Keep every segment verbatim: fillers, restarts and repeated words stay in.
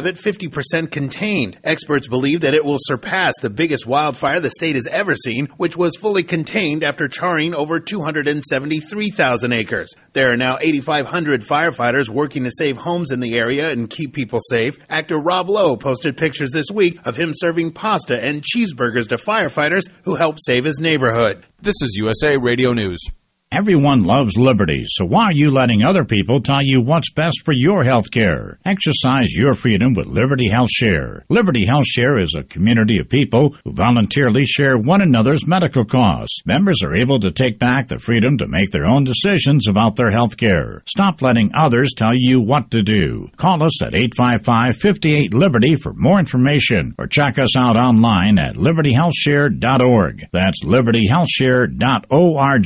at fifty percent contained. Experts believe that it will surpass the biggest wildfire the state has ever seen, which was fully contained after charring over two hundred seventy-three thousand acres. There are now eighty-five hundred firefighters working to save homes in the area and keep people safe. Actor Rob Lowe posted pictures this week of him serving pasta and cheeseburgers to firefighters who helped save his neighborhood. This is U S A Radio News. Everyone loves liberty, so why are you letting other people tell you what's best for your health care? Exercise your freedom with Liberty Health Share. Liberty Health Share is a community of people who voluntarily share one another's medical costs. Members are able to take back the freedom to make their own decisions about their health care. Stop letting others tell you what to do. Call us at eight five five, five eight, Liberty for more information, or check us out online at liberty health share dot org. That's liberty health share dot org.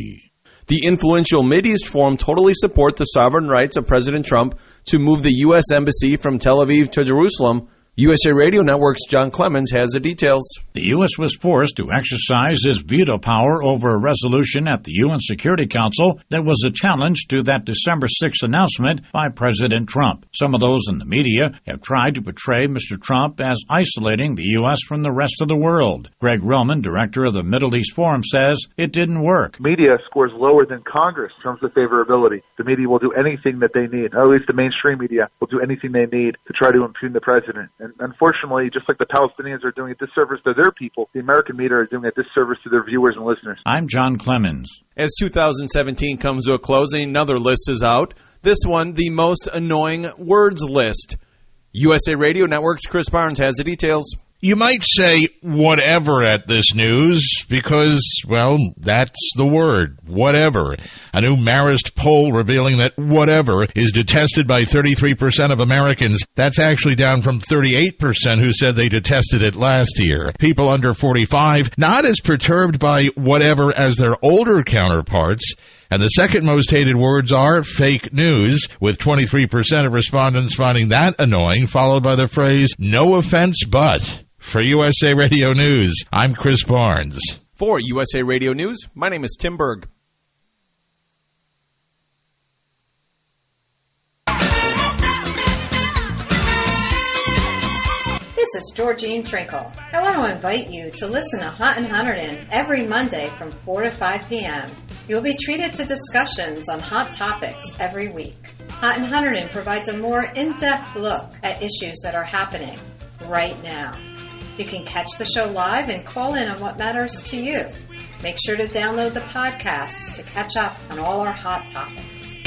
The influential Mideast Forum totally support the sovereign rights of President Trump to move the U S Embassy from Tel Aviv to Jerusalem. U S A Radio Network's John Clemens has the details. The U S was forced to exercise its veto power over a resolution at the U N Security Council that was a challenge to that December sixth announcement by President Trump. Some of those in the media have tried to portray Mister Trump as isolating the U S from the rest of the world. Greg Relman, director of the Middle East Forum, says it didn't work. Media scores lower than Congress in terms of favorability. The media will do anything that they need, or at least the mainstream media will do anything they need to try to impugn the president. And unfortunately, just like the Palestinians are doing a disservice to their people, the American media are doing a disservice to their viewers and listeners. I'm John Clemens. As two thousand seventeen comes to a close, another list is out. This one, the most annoying words list. U S A Radio Network's Chris Barnes has the details. You might say whatever at this news because, well, that's the word, whatever. A new Marist poll revealing that whatever is detested by thirty-three percent of Americans. That's actually down from thirty-eight percent who said they detested it last year. People under forty-five, not as perturbed by whatever as their older counterparts. And the second most hated words are fake news, with twenty-three percent of respondents finding that annoying, followed by the phrase, no offense but. For U S A Radio News, I'm Chris Barnes. For U S A Radio News, my name is Tim Berg. This is Georgine Trinkle. I want to invite you to listen to Hot and Hunterdon every Monday from four to five p.m. You'll be treated to discussions on hot topics every week. Hot and Hunterdon provides a more in-depth look at issues that are happening right now. You can catch the show live and call in on what matters to you. Make sure to download the podcast to catch up on all our hot topics.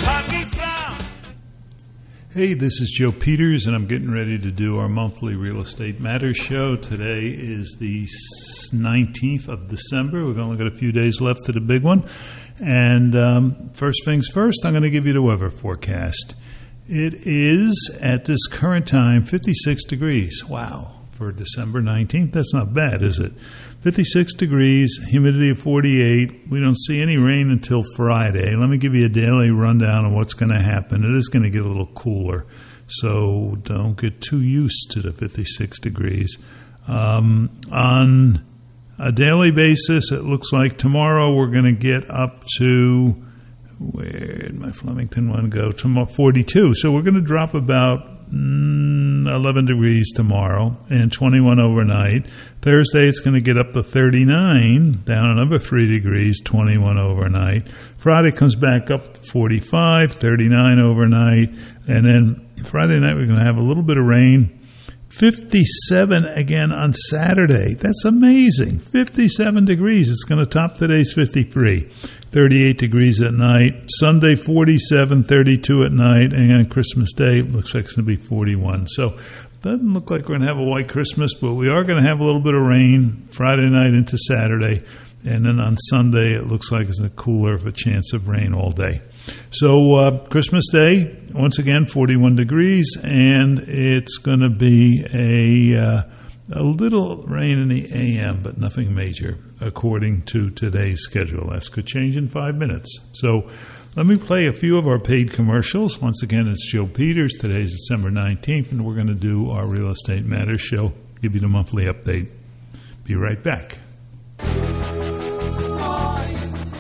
Hey, this is Joe Peters, and I'm getting ready to do our monthly Real Estate Matters show. Today is the nineteenth of December. We've only got a few days left to the big one. And um, first things first, I'm going to give you the weather forecast. It is, at this current time, fifty-six degrees. Wow. For December nineteenth, that's not bad, is it? fifty-six degrees, humidity of forty-eight. We don't see any rain until Friday. Let me give you a daily rundown of what's going to happen. It is going to get a little cooler, so don't get too used to the fifty-six degrees. Um, on a daily basis, it looks like tomorrow we're going to get up to, where did my Flemington one go? Tomorrow, forty-two. So we're going to drop about eleven degrees tomorrow and twenty-one overnight. Thursday it's going to get up to thirty-nine, down another three degrees, twenty-one overnight. Friday comes back up to forty-five, thirty-nine overnight. And then Friday night we're going to have a little bit of rain. fifty-seven again on Saturday. That's amazing. fifty-seven degrees. It's going to top today's fifty-three. thirty-eight degrees at night. Sunday, forty-seven, thirty-two at night. And on Christmas Day, it looks like it's going to be forty-one. So it doesn't look like we're going to have a white Christmas, but we are going to have a little bit of rain Friday night into Saturday. And then on Sunday, it looks like it's a cooler of a chance of rain all day. So uh, Christmas Day, once again, forty-one degrees, and it's going to be a uh, a little rain in the A M, but nothing major, according to today's schedule. That could change in five minutes. So let me play a few of our paid commercials. Once again, it's Joe Peters. Today's December nineteenth, and we're going to do our Real Estate Matters show, give you the monthly update. Be right back.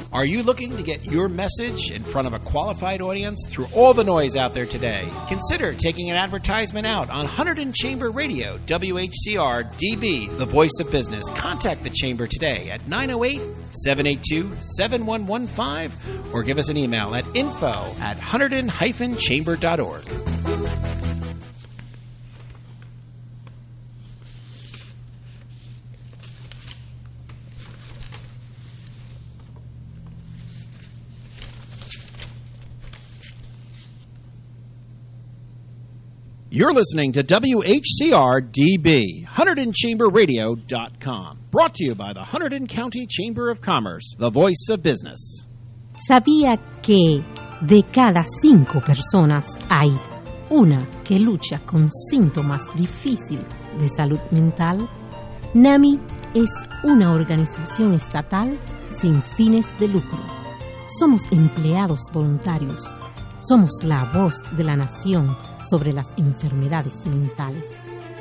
Are you looking to get your message in front of a qualified audience through all the noise out there today? Consider taking an advertisement out on Hunterdon Chamber Radio, W H C R D B, the voice of business. Contact the Chamber today at nine oh eight, seven eight two, seven one one five or give us an email at info at hunterdon dash chamber dot org. You're listening to W H C R D B, Hunterdon Chamber Radio dot com. Brought to you by the Hunterdon County Chamber of Commerce, the voice of business. ¿Sabía que de cada cinco personas hay una que lucha con síntomas difíciles de salud mental? NAMI es una organización estatal sin fines de lucro. Somos empleados voluntarios. Somos la voz de la nación sobre las enfermedades mentales.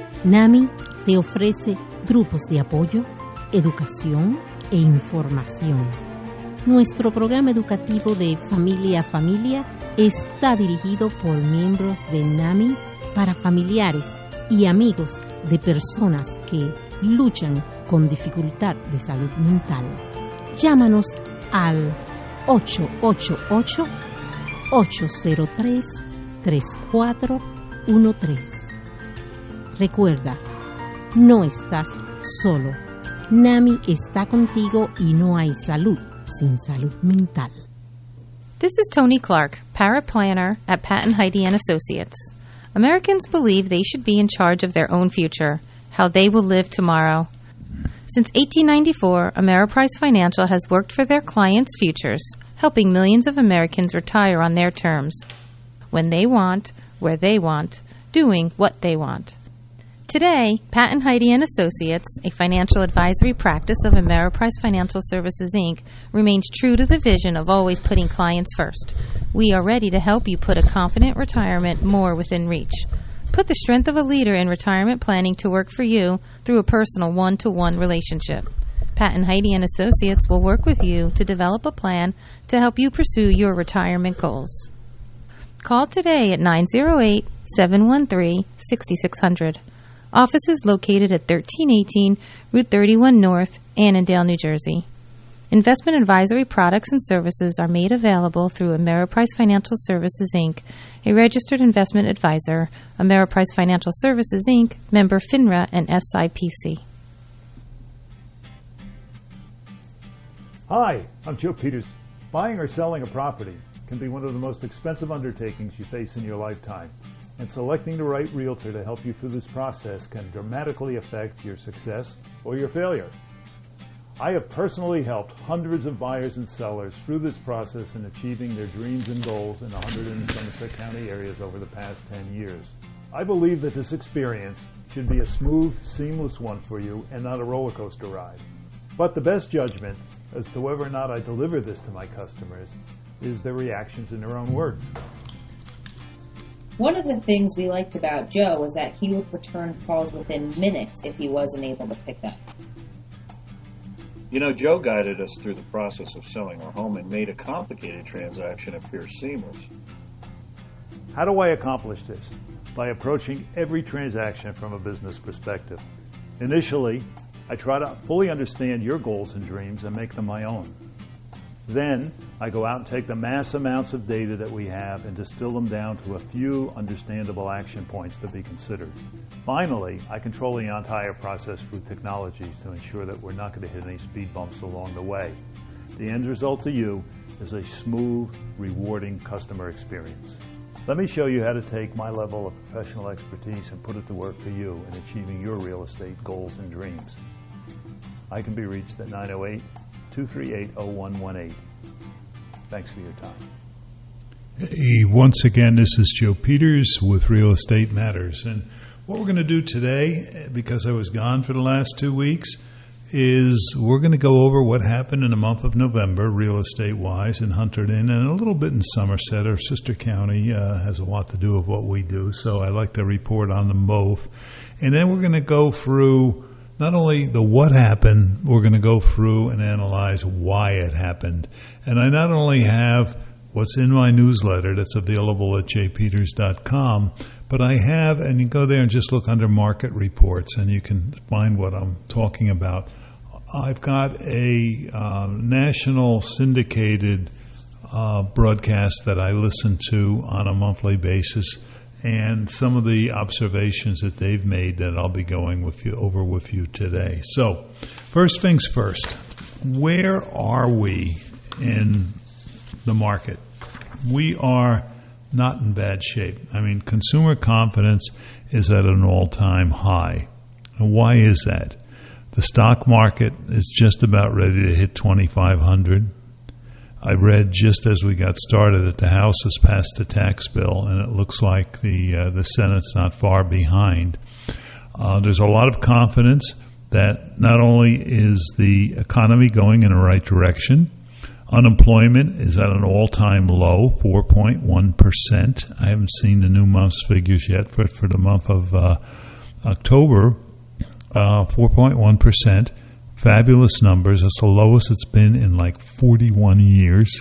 NAMI te ofrece grupos de apoyo, educación e información. Nuestro programa educativo de Familia a Familia está dirigido por miembros de NAMI para familiares y amigos de personas que luchan con dificultad de salud mental. Llámanos al ocho ocho ocho, ocho cero tres, tres cuatro uno tres. Recuerda, no estás solo. NAMI está contigo y no hay salud sin salud mental. This is Tony Clark, paraplanner at Pat and Heidi and Associates. Americans believe they should be in charge of their own future, how they will live tomorrow. Since eighteen ninety-four, Ameriprise Financial has worked for their clients' futures, helping millions of Americans retire on their terms, when they want, where they want, doing what they want. Today, Pat and Heidi and Associates, a financial advisory practice of Ameriprise Financial Services, Incorporated, remains true to the vision of always putting clients first. We are ready to help you put a confident retirement more within reach. Put the strength of a leader in retirement planning to work for you through a personal one-to-one relationship. Pat and Heidi and Associates will work with you to develop a plan to help you pursue your retirement goals. Call today at nine oh eight, seven one three, six six zero zero. Office is located at thirteen eighteen Route thirty-one North, Annandale, New Jersey. Investment advisory products and services are made available through Ameriprise Financial Services, Incorporated, a registered investment advisor, Ameriprise Financial Services, Incorporated, member FINRA and S I P C. Hi, I'm Joe Peters. Buying or selling a property can be one of the most expensive undertakings you face in your lifetime, and selecting the right realtor to help you through this process can dramatically affect your success or your failure. I have personally helped hundreds of buyers and sellers through this process in achieving their dreams and goals in the Hunterdon and Somerset County areas over the past ten years. I believe that this experience should be a smooth, seamless one for you and not a roller coaster ride. But the best judgment as to whether or not I deliver this to my customers is their reactions in their own words. One of the things we liked about Joe was that he would return calls within minutes if he wasn't able to pick up. You know, Joe guided us through the process of selling our home and made a complicated transaction appear seamless. How do I accomplish this? By approaching every transaction from a business perspective. Initially, I try to fully understand your goals and dreams and make them my own. Then, I go out and take the mass amounts of data that we have and distill them down to a few understandable action points to be considered. Finally, I control the entire process through technologies to ensure that we're not going to hit any speed bumps along the way. The end result to you is a smooth, rewarding customer experience. Let me show you how to take my level of professional expertise and put it to work for you in achieving your real estate goals and dreams. I can be reached at nine oh eight, two three eight, oh one one eight. Thanks for your time. Hey, once again, this is Joe Peters with Real Estate Matters. And what we're going to do today, because I was gone for the last two weeks, is we're going to go over what happened in the month of November, real estate-wise, in Hunterdon, and a little bit in Somerset. Our sister county uh, has a lot to do with what we do, so I like to report on them both. And then we're going to go through not only the what happened, we're going to go through and analyze why it happened. And I not only have what's in my newsletter that's available at j peters dot com, but I have, and you go there and just look under market reports and you can find what I'm talking about. I've got a uh, national syndicated uh, broadcast that I listen to on a monthly basis, and some of the observations that they've made that I'll be going with you over with you today. So, first things first, where are we in the market? We are not in bad shape. I mean, consumer confidence is at an all-time high. And why is that? The stock market is just about ready to hit twenty-five hundred. I read just as we got started that the House has passed the tax bill, and it looks like the uh, the Senate's not far behind. Uh, there's a lot of confidence that not only is the economy going in the right direction, unemployment is at an all-time low, four point one percent. I haven't seen the new month's figures yet for, for the month of uh, October. Uh, four point one percent. Fabulous numbers. That's the lowest it's been in like forty-one years.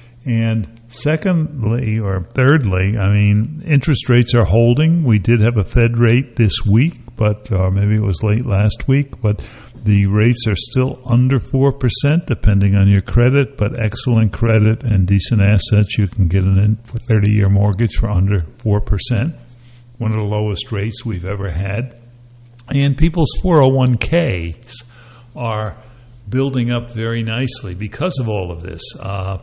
And secondly, or thirdly, I mean, interest rates are holding. We did have a Fed rate this week, but or maybe it was late last week, but the rates are still under four percent depending on your credit, but excellent credit and decent assets. You can get an for thirty-year mortgage for under four percent, one of the lowest rates we've ever had. And people's four oh one k's are building up very nicely because of all of this. Uh,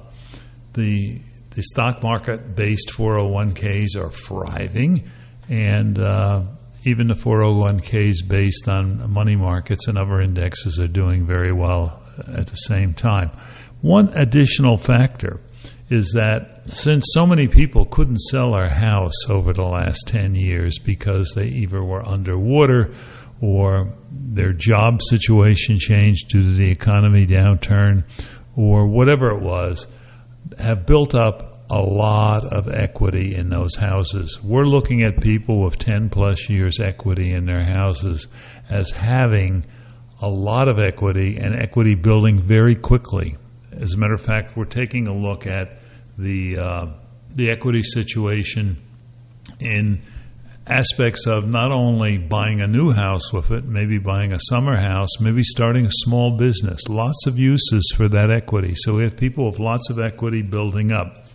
the the stock market-based four oh one k's are thriving, and uh, even the four oh one k's based on money markets and other indexes are doing very well at the same time. One additional factor is that since so many people couldn't sell their house over the last ten years because they either were underwater or their job situation changed due to the economy downturn or whatever it was, have built up a lot of equity in those houses. We're looking at people with ten plus years equity in their houses as having a lot of equity and equity building very quickly. As a matter of fact, we're taking a look at the uh, the equity situation in aspects of not only buying a new house with it, maybe buying a summer house, maybe starting a small business. Lots of uses for that equity. So we have people with lots of equity building up.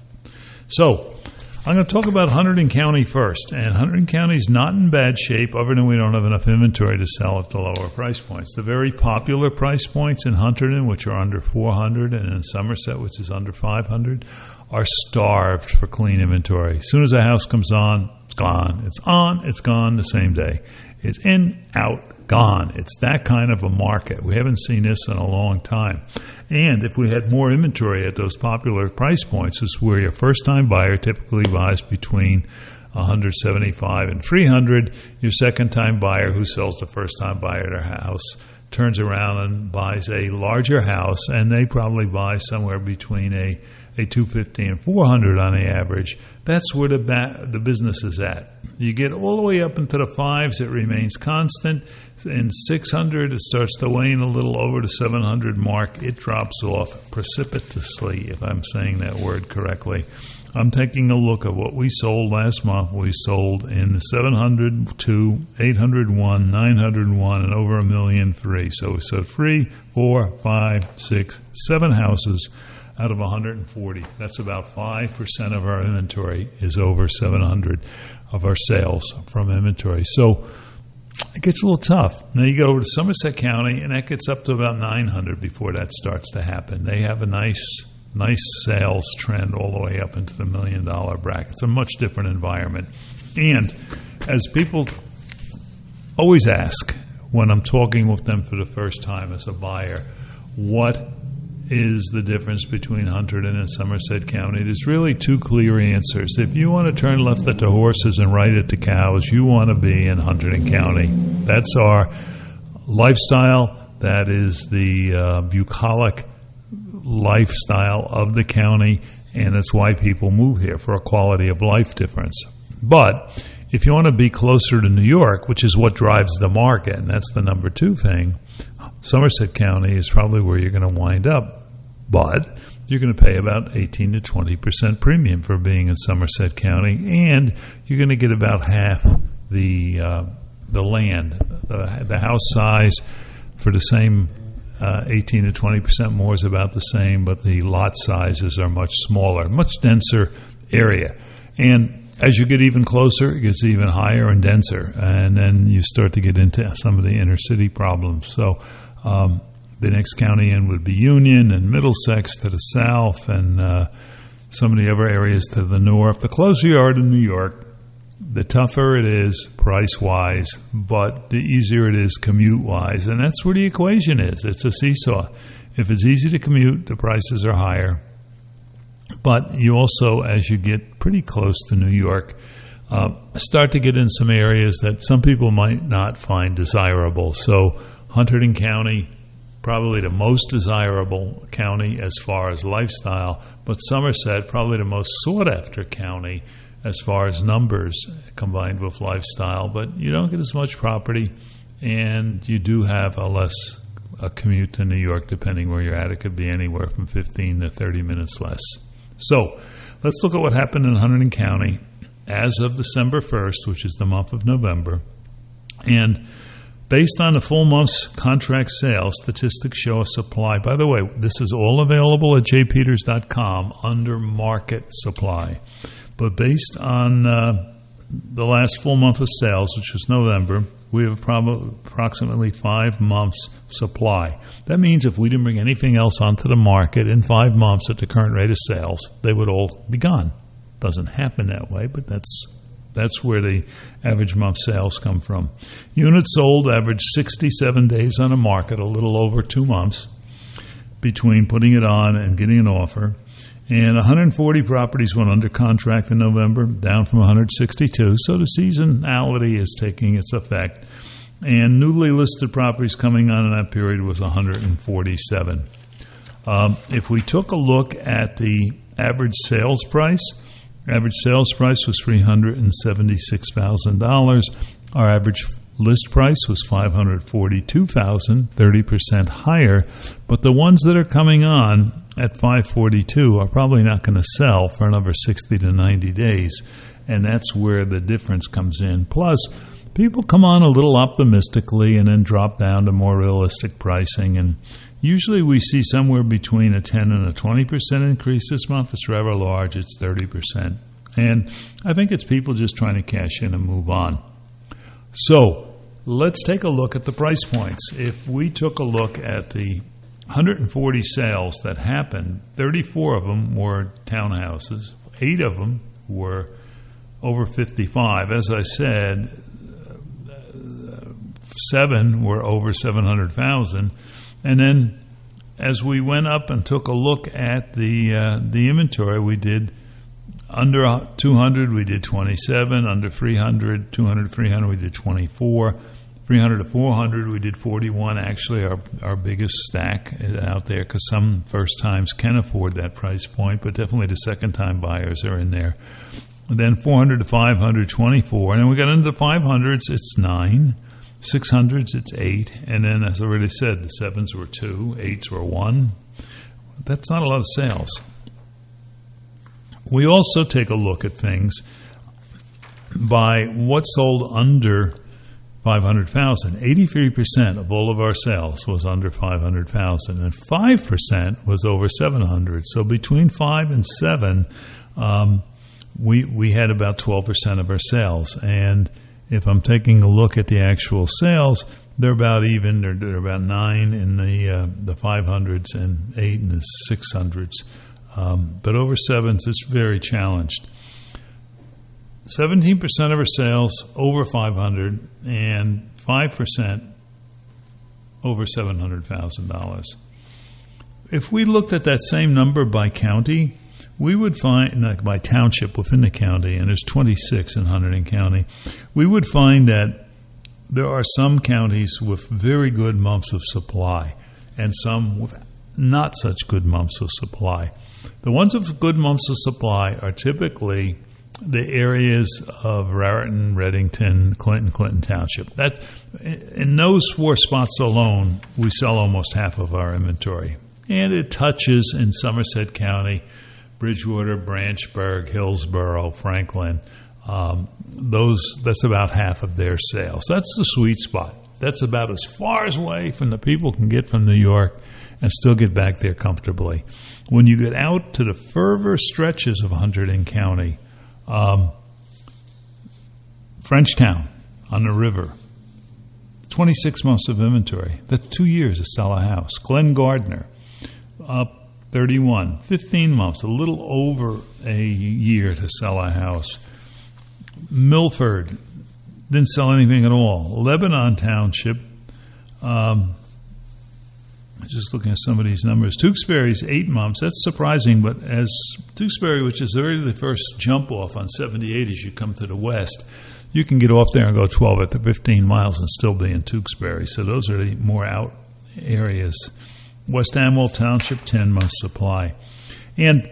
So I'm going to talk about Hunterdon County first. And Hunterdon County is not in bad shape other than we don't have enough inventory to sell at the lower price points. The very popular price points in Hunterdon, which are under four hundred, and in Somerset, which is under five hundred, are starved for clean inventory. As soon as a house comes on, it's gone. It's on, it's gone the same day. It's in, out, gone. It's that kind of a market. We haven't seen this in a long time. And if we had more inventory at those popular price points, is where your first-time buyer typically buys between one seventy-five and three hundred. Your second-time buyer who sells the first-time buyer their house turns around and buys a larger house, and they probably buy somewhere between a a two fifty and four hundred on the average. That's where the ba- the business is at. You get all the way up into the fives, it remains constant. In six hundred, it starts to wane a little over the seven hundred mark. It drops off precipitously, if I'm saying that word correctly. I'm taking a look at what we sold last month. We sold in the seven hundred two, eight hundred one, nine hundred one, and over a million three. So we sold three, four, five, six, seven houses out of one hundred forty. That's about five percent of our inventory is over seven hundred of our sales from inventory. So it gets a little tough. Now you go over to Somerset County, and that gets up to about nine hundred before that starts to happen. They have a nice nice sales trend all the way up into the million dollar bracket. It's a much different environment. And as people always ask when I'm talking with them for the first time as a buyer, what is the difference between Hunterdon and Somerset County? There's really two clear answers. If you want to turn left at the horses and right at the cows, you want to be in Hunterdon County. That's our lifestyle. That is the uh, bucolic lifestyle of the county, and it's why people move here, for a quality of life difference. But if you want to be closer to New York, which is what drives the market, and that's the number two thing, Somerset County is probably where you're going to wind up. But you're going to pay about eighteen to twenty percent premium for being in Somerset County, and you're going to get about half the uh, the land. The, the house size for the same uh, eighteen to twenty percent more is about the same, but the lot sizes are much smaller, much denser area. And as you get even closer, it gets even higher and denser, and then you start to get into some of the inner city problems. So um, the next county in would be Union and Middlesex to the south, and uh, some of the other areas to the north. The closer you are to New York, the tougher it is price-wise, but the easier it is commute-wise. And that's where the equation is. It's a seesaw. If it's easy to commute, the prices are higher. But you also, as you get pretty close to New York, uh, start to get in some areas that some people might not find desirable. So Hunterdon County, probably the most desirable county as far as lifestyle, but Somerset, probably the most sought-after county as far as numbers combined with lifestyle. But you don't get as much property, and you do have a less a commute to New York, depending where you're at. It could be anywhere from fifteen to thirty minutes less. So let's look at what happened in Hunterdon County as of December first, which is the month of November. And based on the full month's contract sales, statistics show a supply. By the way, this is all available at j peters dot com under market supply. But based on uh, the last full month of sales, which was November, we have probably approximately five months supply. That means if we didn't bring anything else onto the market in five months at the current rate of sales, they would all be gone. Doesn't happen that way, but that's that's where the average month sales come from. Units sold average sixty-seven days on the market, a little over two months, between putting it on and getting an offer. And one hundred forty properties went under contract in November, down from one hundred sixty-two. So the seasonality is taking its effect. And newly listed properties coming on in that period was one hundred forty-seven. Um, if we took a look at the average sales price, average sales price was three hundred seventy-six thousand dollars. Our average list price was five hundred forty-two thousand dollars, thirty percent higher. But the ones that are coming on at five forty-two are probably not going to sell for another sixty to ninety days, and that's where the difference comes in. Plus, people come on a little optimistically and then drop down to more realistic pricing, and usually we see somewhere between a ten and a twenty percent increase. This month it's rather large, it's thirty percent. And I think it's people just trying to cash in and move on. So let's take a look at the price points. If we took a look at the one hundred forty sales that happened, thirty-four of them were townhouses, eight of them were over fifty-five. As I said, seven were over seven hundred thousand. And then as we went up and took a look at the uh, the inventory, we did under two hundred, we did twenty-seven, under three hundred, two hundred, three hundred, we did twenty-four. three hundred to four hundred, we did forty-one. Actually, our our biggest stack is out there because some first times can afford that price point, but definitely the second time buyers are in there. And then four hundred to five hundred, twenty-four. And then we got into the five hundreds, it's nine. six hundreds, it's eight. And then, as I already said, the sevens were two, eights were one. That's not a lot of sales. We also take a look at things by what sold under five hundred thousand. eighty-three percent of all of our sales was under five hundred thousand, and five percent was over seven hundred. So between five and seven, um, we we had about twelve percent of our sales. And if I'm taking a look at the actual sales, they're about even. They're, they're about nine in the uh, the five hundreds and eight in the six hundreds. Um, but over sevens, it's very challenged. seventeen percent of our sales over five hundred and five percent over seven hundred thousand dollars. If we looked at that same number by county, we would find, like by township within the county, and there's twenty-six in Hunterdon County, we would find that there are some counties with very good months of supply and some with not such good months of supply. The ones with good months of supply are typically the areas of Raritan, Reddington, Clinton, Clinton Township. That, in those four spots alone, we sell almost half of our inventory. And it touches in Somerset County, Bridgewater, Branchburg, Hillsborough, Franklin. Um, those that's about half of their sales. That's the sweet spot. That's about as far away from the people can get from New York and still get back there comfortably. When you get out to the further stretches of Hunterdon County, um, Frenchtown on the river, twenty-six months of inventory. That's two years to sell a house. Glen Gardner, up thirty-one, fifteen months, a little over a year to sell a house. Milford didn't sell anything at all. Lebanon Township, um, just looking at some of these numbers. Tewksbury's eight months. That's surprising, but as Tewksbury, which is really the first jump off on seventy-eight as you come to the west, you can get off there and go twelve or fifteen miles and still be in Tewksbury. So those are the more out areas. West Amwell Township, ten months supply. And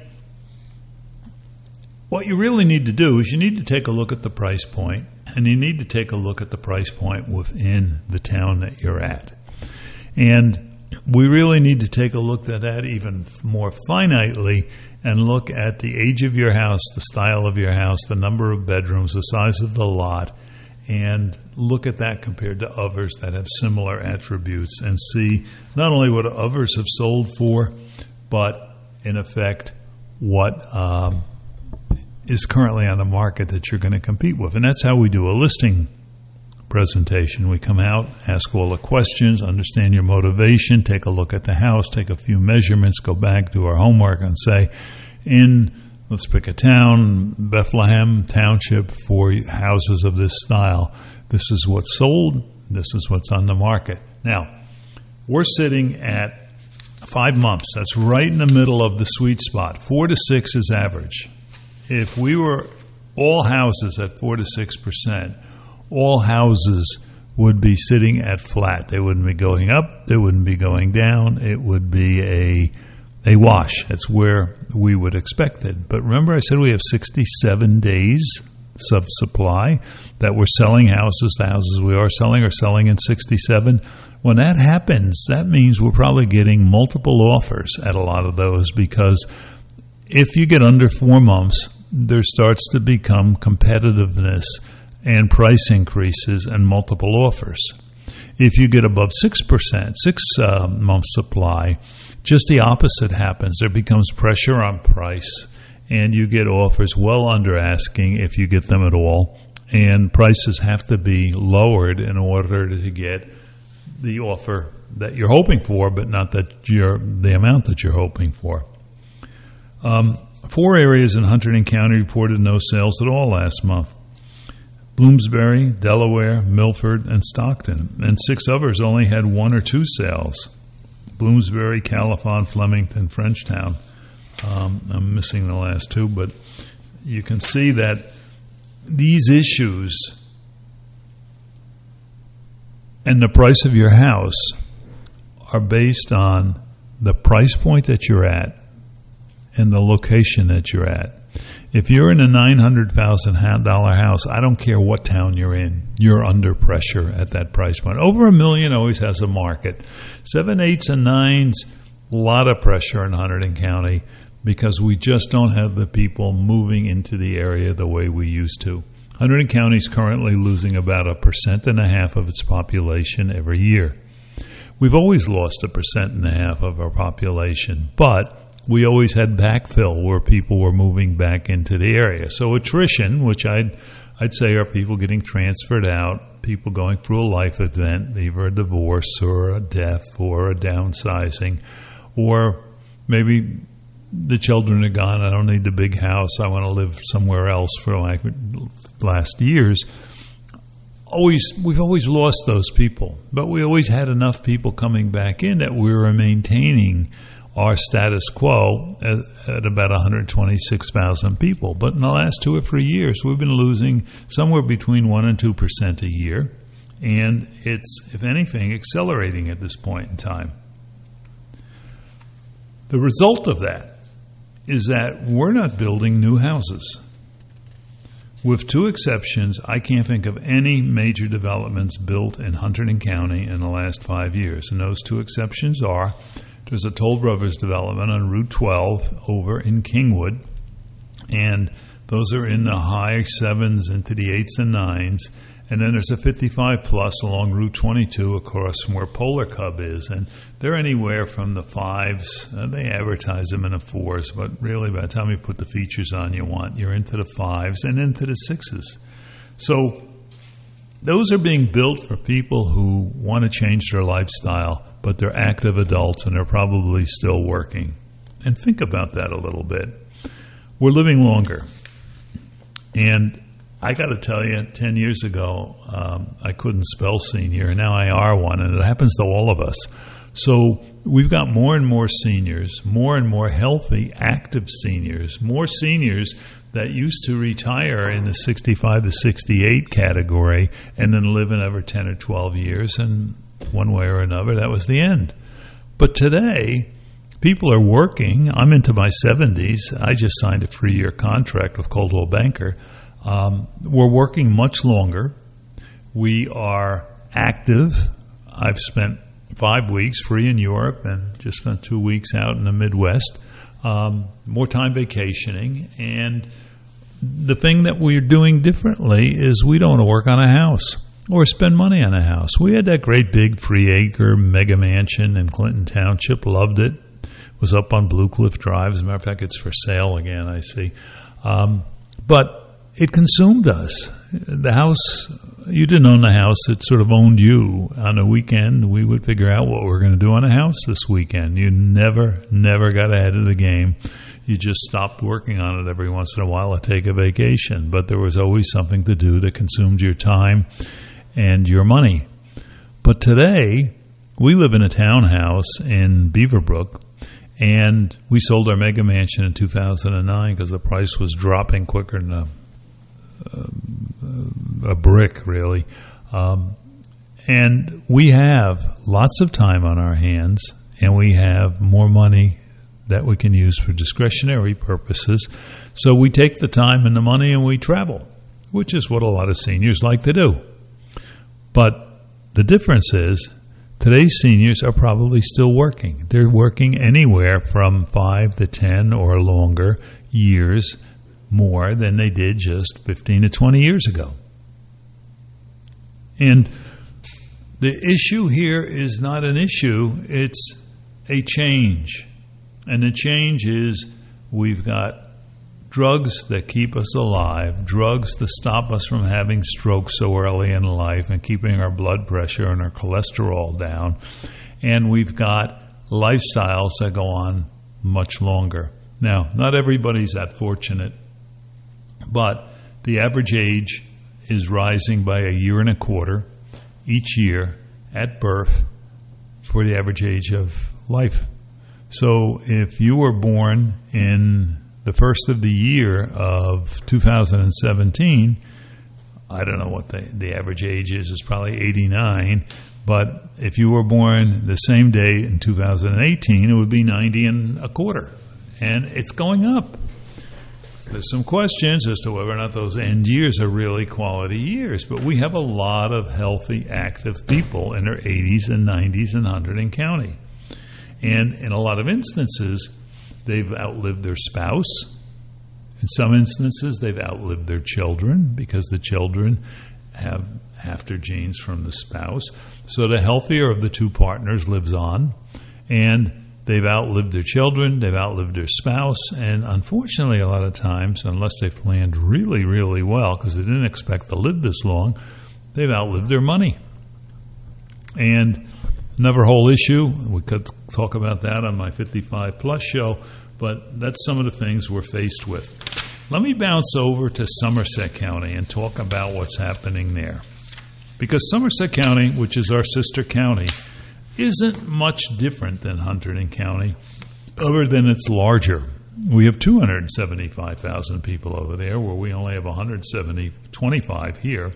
what you really need to do is you need to take a look at the price point, and you need to take a look at the price point within the town that you're at. And we really need to take a look at that even more finitely and look at the age of your house, the style of your house, the number of bedrooms, the size of the lot, and look at that compared to others that have similar attributes and see not only what others have sold for, but in effect what um, is currently on the market that you're going to compete with. And that's how we do a listing presentation. We come out, ask all the questions, understand your motivation, take a look at the house, take a few measurements, go back, do our homework, and say, in, let's pick a town, Bethlehem Township, for houses of this style, this is what's sold, this is what's on the market. Now, we're sitting at five months. That's right in the middle of the sweet spot. Four to six is average. If we were all houses at four to six percent, all houses would be sitting at flat. They wouldn't be going up. They wouldn't be going down. It would be a a wash. That's where we would expect it. But remember I said we have sixty-seven days of supply that we're selling houses. The houses we are selling are selling in sixty-seven. When that happens, that means we're probably getting multiple offers at a lot of those, because if you get under four months, there starts to become competitiveness and price increases and multiple offers. If you get above six percent, six uh, months supply, just the opposite happens. There becomes pressure on price, and you get offers well under asking if you get them at all, and prices have to be lowered in order to get the offer that you're hoping for, but not that you're the amount that you're hoping for. Um, four areas in Hunterdon County reported no sales at all last month. Bloomsbury, Delaware, Milford, and Stockton. And six others only had one or two sales. Bloomsbury, Califon, Flemington, Frenchtown. Um, I'm missing the last two, but you can see that these issues and the price of your house are based on the price point that you're at and the location that you're at. If you're in a nine hundred thousand dollars house, I don't care what town you're in, you're under pressure at that price point. Over a million always has a market. Seven, eights, and nines, a lot of pressure in Hunterdon County because we just don't have the people moving into the area the way we used to. Hunterdon County is currently losing about a percent and a half of its population every year. We've always lost a percent and a half of our population, but we always had backfill where people were moving back into the area. So attrition, which I'd I'd say are people getting transferred out, people going through a life event, either a divorce or a death or a downsizing, or maybe the children are gone, I don't need the big house, I want to live somewhere else for my last years. Always, we've always lost those people, but we always had enough people coming back in that we were maintaining our status quo at, at about one hundred twenty-six thousand people. But in the last two or three years, we've been losing somewhere between one and two percent a year, and it's, if anything, accelerating at this point in time. The result of that is that we're not building new houses. With two exceptions, I can't think of any major developments built in Hunterdon County in the last five years. And those two exceptions are, there's a Toll Brothers development on Route twelve over in Kingwood, and those are in the high sevens into the eights and nines. And then there's a fifty-five plus along Route twenty-two across from where Polar Cub is. And they're anywhere from the fives. Uh, they advertise them in the fours, but really by the time you put the features on you want, you're into the fives and into the sixes. So those are being built for people who want to change their lifestyle, but they're active adults and they're probably still working. And think about that a little bit. We're living longer. And I got to tell you, ten years ago, um, I couldn't spell senior, and now I are one, and it happens to all of us. So we've got more and more seniors, more and more healthy, active seniors, more seniors that used to retire in the sixty-five to sixty-eight category and then live another ten or twelve years, and one way or another, that was the end. But today, people are working. I'm into my seventies. I just signed a three-year contract with Coldwell Banker. Um, we're working much longer. We are active. I've spent five weeks free in Europe and just spent two weeks out in the Midwest. Um, more time vacationing. And the thing that we're doing differently is we don't want to work on a house or spend money on a house. We had that great big three acre mega mansion in Clinton Township. Loved it. Was up on Blue Cliff Drive. As a matter of fact, it's for sale again, I see. Um, but it consumed us. The house, you didn't own the house, it sort of owned you. On a weekend, we would figure out what we were going to do on a house this weekend. You never, never got ahead of the game. You just stopped working on it every once in a while to take a vacation. But there was always something to do that consumed your time and your money. But today, we live in a townhouse in Beaverbrook, and we sold our mega mansion in two thousand nine because the price was dropping quicker than a a brick, really. Um, and we have lots of time on our hands, and we have more money that we can use for discretionary purposes. So we take the time and the money and we travel, which is what a lot of seniors like to do. But the difference is today's seniors are probably still working. They're working anywhere from five to ten or longer years more than they did just fifteen to twenty years ago. And the issue here is not an issue, it's a change. And the change is we've got drugs that keep us alive, drugs that stop us from having strokes so early in life and keeping our blood pressure and our cholesterol down. And we've got lifestyles that go on much longer. Now, not everybody's that fortunate, but the average age is rising by a year and a quarter each year at birth for the average age of life. So if you were born in the first of the year of two thousand seventeen, I don't know what the, the average age is, it's probably eighty-nine, but if you were born the same day in two thousand eighteen, it would be ninety and a quarter, and it's going up. There's some questions as to whether or not those end years are really quality years, but we have a lot of healthy, active people in their eighties and nineties in Hunterdon County. And in a lot of instances, they've outlived their spouse. In some instances, they've outlived their children because the children have half their genes from the spouse. So the healthier of the two partners lives on, and they've outlived their children, they've outlived their spouse, and unfortunately a lot of times, unless they planned really, really well, because they didn't expect to live this long, they've outlived their money. And another whole issue, we could talk about that on my fifty-five plus show, but that's some of the things we're faced with. Let me bounce over to Somerset County and talk about what's happening there. Because Somerset County, which is our sister county, isn't much different than Hunterdon County, other than it's larger. We have two hundred seventy-five thousand people over there, where we only have one hundred twenty-five here.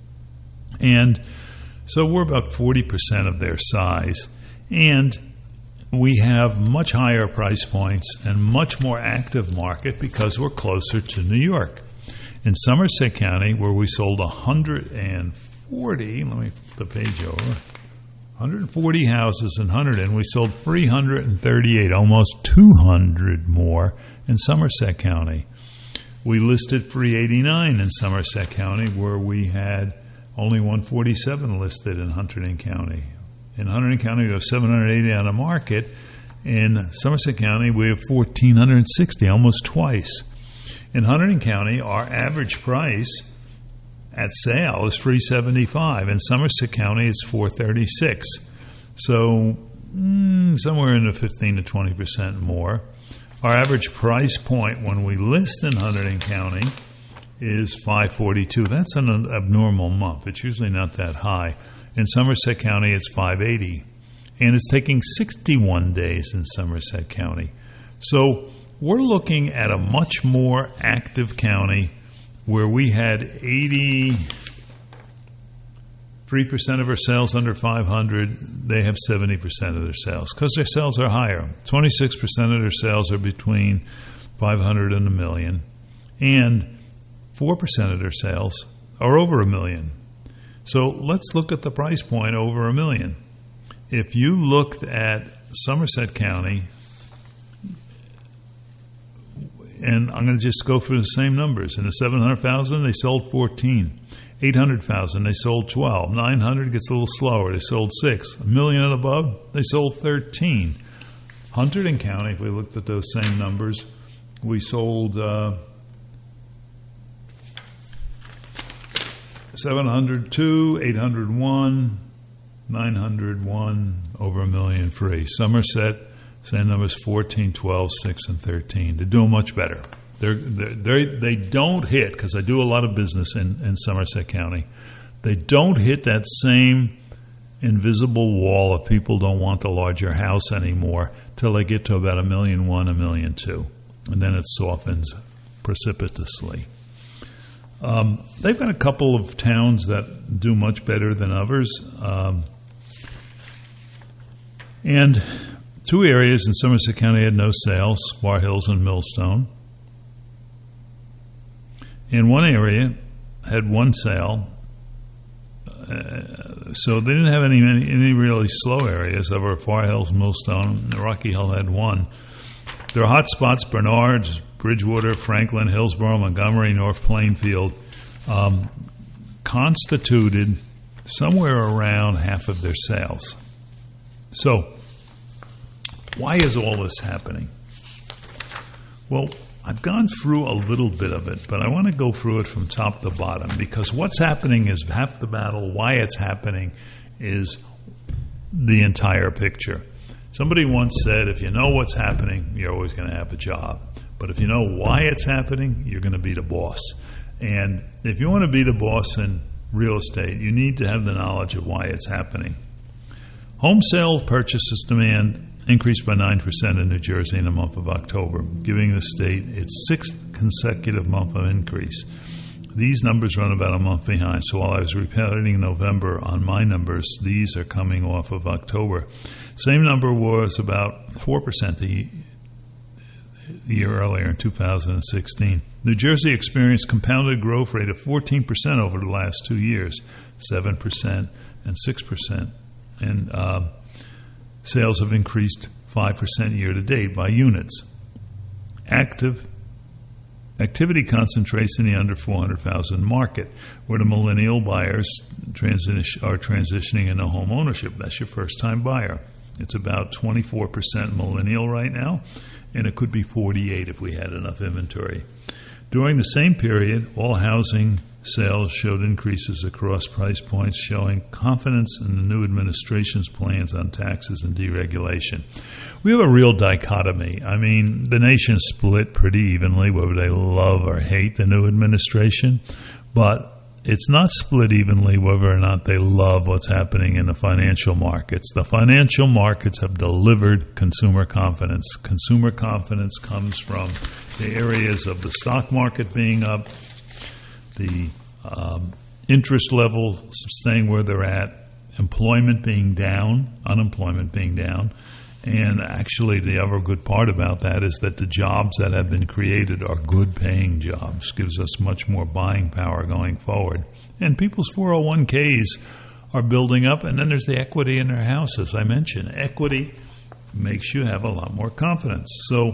And so we're about forty percent of their size. And we have much higher price points and much more active market because we're closer to New York. In Somerset County, where we sold one hundred forty, let me flip the page over, one hundred forty houses in Hunterdon, we sold three hundred thirty-eight, almost two hundred more in Somerset County. We listed three eighty-nine in Somerset County, where we had only one forty-seven listed in Hunterdon County. In Hunterdon County, we have seven hundred eighty on the market. In Somerset County, we have one thousand four hundred sixty, almost twice. In Hunterdon County, our average price at sale is three seventy-five. In Somerset County, it's four thirty-six. So mm, somewhere in the fifteen to twenty percent more. Our average price point when we list in Hunterdon County is five forty-two. That's an abnormal month. It's usually not that high. In Somerset County, it's five eighty. And it's taking sixty-one days in Somerset County. So we're looking at a much more active county where we had eighty-three percent of our sales under five hundred. They have seventy percent of their sales because their sales are higher. twenty-six percent of their sales are between five hundred and a million. And four percent of their sales are over a million. So let's look at the price point over a million. If you looked at Somerset County, and I'm going to just go through the same numbers. In the seven hundred thousand, they sold fourteen. eight hundred thousand, they sold twelve. nine hundred gets a little slower, they sold six. A million and above, they sold thirteen. Hunterdon County, if we looked at those same numbers, we sold uh, seven hundred two, eight hundred one, nine hundred one, over a million free. Somerset, same numbers, fourteen, twelve, six, and thirteen. They're doing much better. They're, they're, they're, they don't hit, because I do a lot of business in, in Somerset County, they don't hit that same invisible wall of people don't want the larger house anymore till they get to about a million one, a million two. And then it softens precipitously. Um, they've got a couple of towns that do much better than others. Um, and two areas in Somerset County had no sales, Far Hills and Millstone. And one area had one sale. Uh, so they didn't have any, any any really slow areas over Far Hills, Millstone. Rocky Hill had one. There are hot spots, Bernards, Bridgewater, Franklin, Hillsborough, Montgomery, North Plainfield, um, constituted somewhere around half of their sales. So, why is all this happening? Well, I've gone through a little bit of it, but I want to go through it from top to bottom, because what's happening is half the battle. Why it's happening is the entire picture. Somebody once said, if you know what's happening, you're always going to have a job. But if you know why it's happening, you're going to be the boss. And if you want to be the boss in real estate, you need to have the knowledge of why it's happening. Home sale purchases demand increased by nine percent in New Jersey in the month of October, giving the state its sixth consecutive month of increase. These numbers run about a month behind, so while I was reporting November on my numbers, these are coming off of October. Same number was about four percent a year earlier in two thousand sixteen. New Jersey experienced compounded growth rate of fourteen percent over the last two years, seven percent and six percent. And uh, sales have increased five percent year to date by units. Active activity concentrates in the under four hundred thousand market, where the millennial buyers transi- are transitioning into home ownership. That's your first-time buyer. It's about twenty-four percent millennial right now, and it could be forty-eight if we had enough inventory. During the same period, all housing sales showed increases across price points, showing confidence in the new administration's plans on taxes and deregulation. We have a real dichotomy. I mean, the nation's split pretty evenly, whether they love or hate the new administration, but it's not split evenly whether or not they love what's happening in the financial markets. The financial markets have delivered consumer confidence. Consumer confidence comes from the areas of the stock market being up, the um, interest levels staying where they're at, employment being down, unemployment being down, And actually, the other good part about that is that the jobs that have been created are good-paying jobs. Gives us much more buying power going forward. And people's four oh one k's are building up, and then there's the equity in their house, as I mentioned. Equity makes you have a lot more confidence. So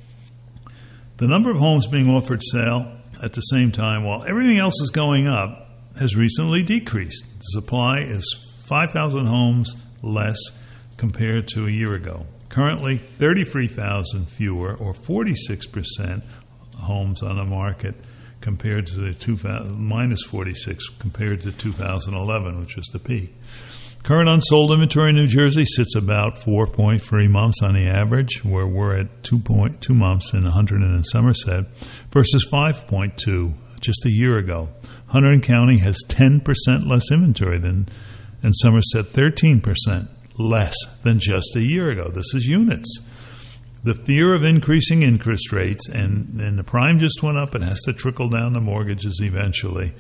the number of homes being offered sale at the same time, while everything else is going up, has recently decreased. The supply is five thousand homes less compared to a year ago. Currently, thirty-three thousand fewer, or forty-six percent, homes on the market compared to the two thousand, minus forty-six compared to two thousand eleven, which was the peak. Current unsold inventory in New Jersey sits about four point three months on the average, where we're at two point two months in Hunterdon and Somerset, versus five point two just a year ago. Hunterdon County has ten percent less inventory than, and Somerset thirteen percent less than just a year ago. This is units. The fear of increasing interest rates, and, and the prime just went up, and has to trickle down to mortgages eventually,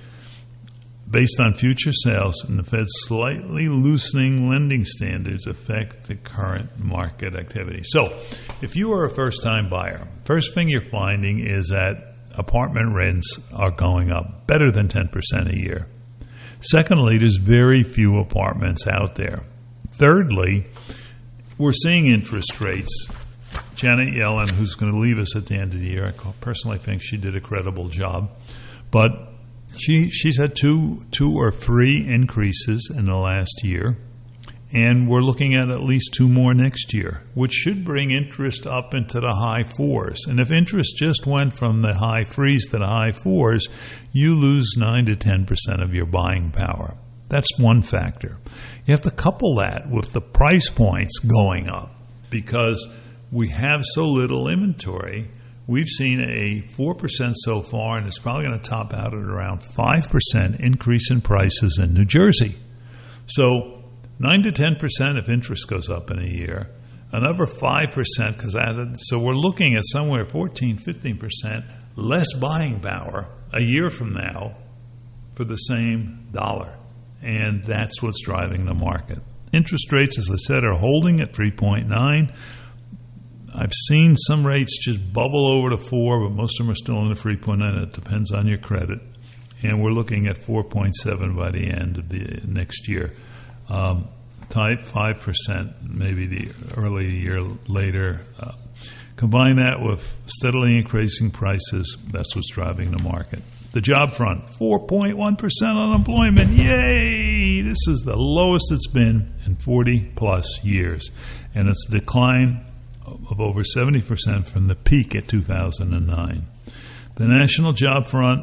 based on future sales, and the Fed's slightly loosening lending standards affect the current market activity. So, if you are a first-time buyer, first thing you're finding is that apartment rents are going up better than ten percent a year. Secondly, there's very few apartments out there. Thirdly, we're seeing interest rates. Janet Yellen, who's going to leave us at the end of the year, I personally think she did a credible job, but she she's had two two or three increases in the last year, and we're looking at at least two more next year, which should bring interest up into the high fours. And if interest just went from the high threes to the high fours, you lose nine to ten percent of your buying power. That's one factor. You have to couple that with the price points going up, because we have so little inventory. We've seen a four percent so far, and it's probably going to top out at around five percent increase in prices in New Jersey. So nine to ten percent if interest goes up in a year. Another five percent, because so we're looking at somewhere fourteen, fifteen percent less buying power a year from now for the same dollar. And that's what's driving the market. Interest rates, as I said, are holding at three point nine. I've seen some rates just bubble over to four, but most of them are still in the three point nine. It depends on your credit. And we're looking at four point seven by the end of the next year. Um, type five percent, maybe the early year later. Uh, combine that with steadily increasing prices, that's what's driving the market. The job front, four point one percent unemployment. Yay! This is the lowest it's been in forty plus years. And it's a decline of over seventy percent from the peak at two thousand nine. The national job front,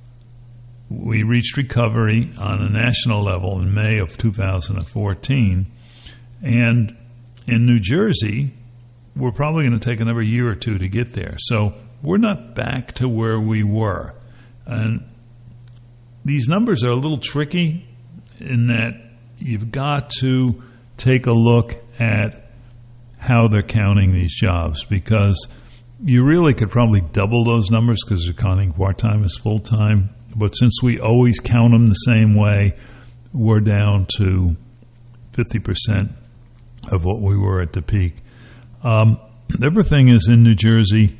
we reached recovery on a national level in May of two thousand fourteen. And in New Jersey, we're probably going to take another year or two to get there. So we're not back to where we were. And these numbers are a little tricky in that you've got to take a look at how they're counting these jobs, because you really could probably double those numbers because they're counting part-time as full-time. But since we always count them the same way, we're down to fifty percent of what we were at the peak. Um, the other thing is in New Jersey,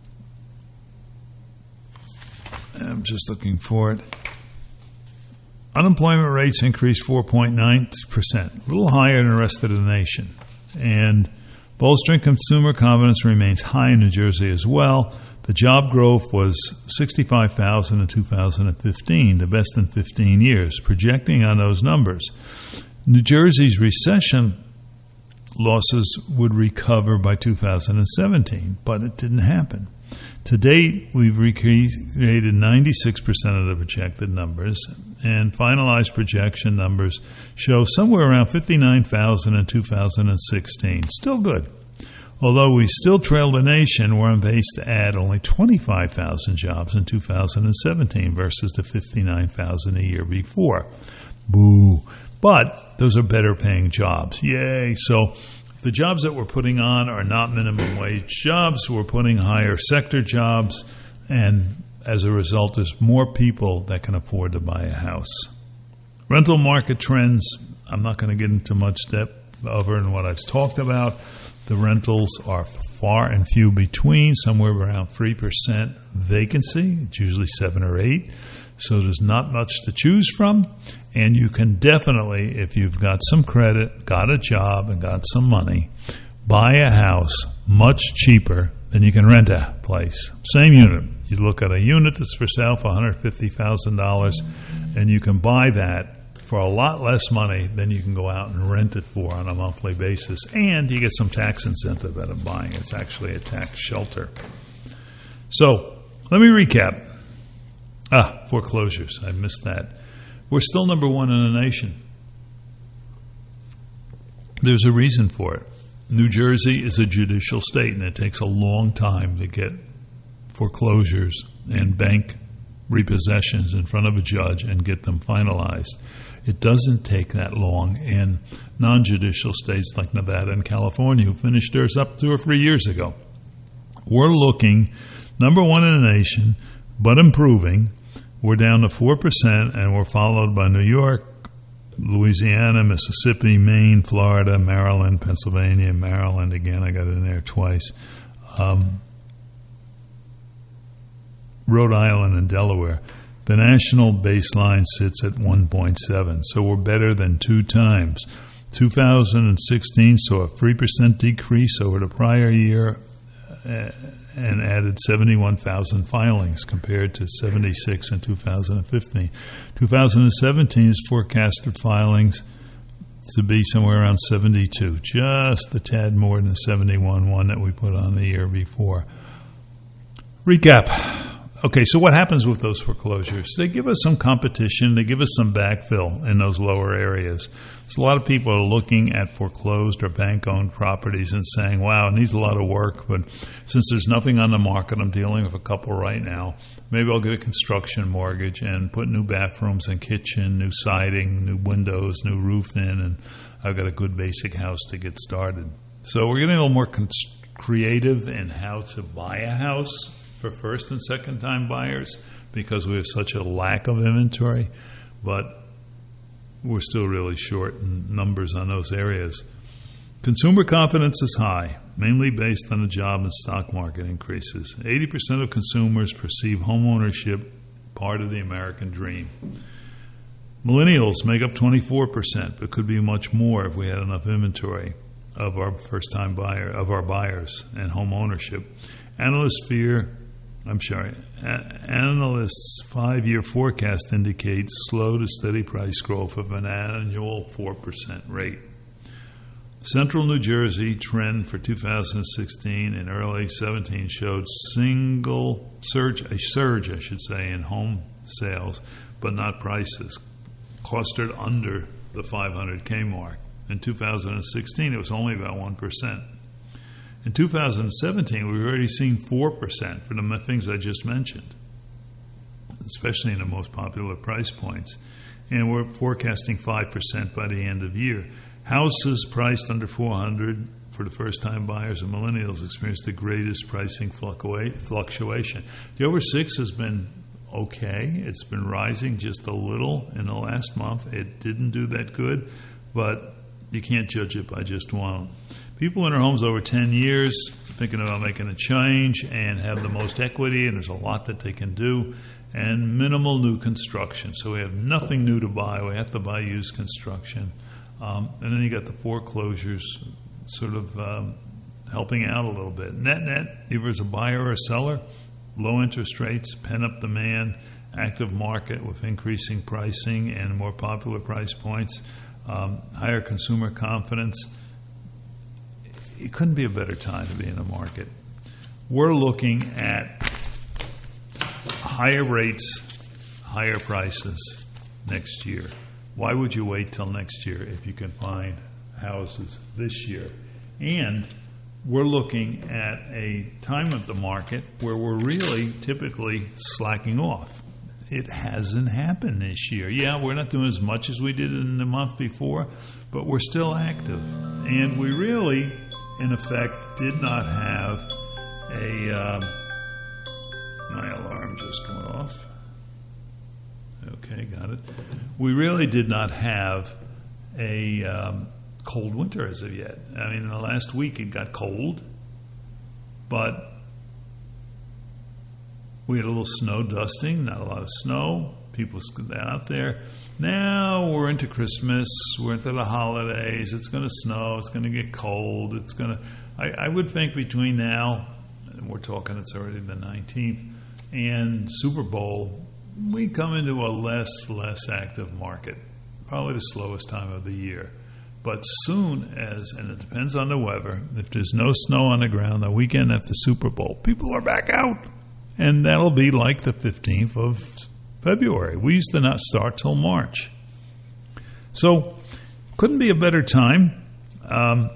I'm just looking for it. Unemployment rates increased four point nine percent, a little higher than the rest of the nation. And bolstering consumer confidence remains high in New Jersey as well. The job growth was sixty-five thousand in two thousand fifteen, the best in fifteen years. Projecting on those numbers, New Jersey's recession losses would recover by two thousand seventeen, but it didn't happen. To date, we've recreated ninety-six percent of the projected numbers, and finalized projection numbers show somewhere around fifty-nine thousand in two thousand sixteen. Still good. Although we still trail the nation, we're on pace to add only twenty-five thousand jobs in two thousand seventeen versus the fifty-nine thousand a year before. Boo. But those are better paying jobs. Yay. So the jobs that we're putting on are not minimum wage jobs. We're putting higher sector jobs, and as a result, there's more people that can afford to buy a house. Rental market trends, I'm not going to get into much depth over than what I've talked about. The rentals are far and few between, somewhere around three percent vacancy. It's usually seven or eight. So there's not much to choose from. And you can definitely, if you've got some credit, got a job, and got some money, buy a house much cheaper than you can rent a place. Same unit. You look at a unit that's for sale for one hundred fifty thousand dollars, and you can buy that for a lot less money than you can go out and rent it for on a monthly basis. And you get some tax incentive out of buying. It's actually a tax shelter. So let me recap. Ah, foreclosures. I missed that. We're still number one in the nation. There's a reason for it. New Jersey is a judicial state, and it takes a long time to get foreclosures and bank repossessions in front of a judge and get them finalized. It doesn't take that long in non-judicial states like Nevada and California, who finished theirs up two or three years ago. We're looking number one in the nation, but improving. We're down to four percent, and we're followed by New York, Louisiana, Mississippi, Maine, Florida, Maryland, Pennsylvania, Maryland. Again, I got it in there twice. Um, Rhode Island and Delaware. The national baseline sits at one point seven, so we're better than two times. two thousand sixteen saw a three percent decrease over the prior year uh, and added seventy-one thousand filings compared to seventy-six in two thousand fifteen. two thousand seventeen is forecasted filings to be somewhere around seventy-two, just a tad more than the seventy-one one that we put on the year before. Recap. Okay, so what happens with those foreclosures? They give us some competition. They give us some backfill in those lower areas. So a lot of people are looking at foreclosed or bank-owned properties and saying, wow, it needs a lot of work, but since there's nothing on the market, I'm dealing with a couple right now, maybe I'll get a construction mortgage and put new bathrooms and kitchen, new siding, new windows, new roof in, and I've got a good basic house to get started. So we're getting a little more con- creative in how to buy a house for first and second time buyers because we have such a lack of inventory, but we're still really short in numbers on those areas. Consumer confidence is high, mainly based on the job and stock market increases. eighty percent of consumers perceive home ownership part of the American dream. Millennials make up twenty-four percent, but could be much more if we had enough inventory of our first time buyer, of our buyers and home ownership. Analysts fear I'm sorry. Analysts' five-year forecast indicates slow to steady price growth of an annual four percent rate. Central New Jersey trend for two thousand sixteen and early seventeen showed single surge, a surge, I should say, in home sales, but not prices, clustered under the five hundred K mark. In two thousand sixteen, it was only about one percent. In two thousand seventeen, we've already seen four percent for the things I just mentioned, especially in the most popular price points. And we're forecasting five percent by the end of the year. Houses priced under four hundred for the first-time buyers and millennials experienced the greatest pricing fluctuation. The over six has been okay. It's been rising just a little in the last month. It didn't do that good, but you can't judge it by just one. People in their homes over ten years thinking about making a change and have the most equity, and there's a lot that they can do, and minimal new construction. So we have nothing new to buy. We have to buy used construction. Um, and then you got the foreclosures sort of um, helping out a little bit. Net-net, either as a buyer or a seller, low interest rates, pent-up demand, active market with increasing pricing and more popular price points, um, higher consumer confidence. It couldn't be a better time to be in the market. We're looking at higher rates, higher prices next year. Why would you wait till next year if you can find houses this year? And we're looking at a time of the market where we're really typically slacking off. It hasn't happened this year. Yeah, we're not doing as much as we did in the month before, but we're still active. And we really, in effect, did not have a... Um, my alarm just went off. Okay, got it. We really did not have a um, cold winter as of yet. I mean, in the last week it got cold, but we had a little snow dusting, not a lot of snow. People out there. Now we're into Christmas. We're into the holidays. It's going to snow. It's going to get cold. It's going to. I, I would think between now, and we're talking, it's already the nineteenth, and Super Bowl, we come into a less less active market. Probably the slowest time of the year. But soon as, and it depends on the weather, if there's no snow on the ground the weekend after Super Bowl, people are back out. And that'll be like the fifteenth of February. We used to not start till March. So, couldn't be a better time. Um,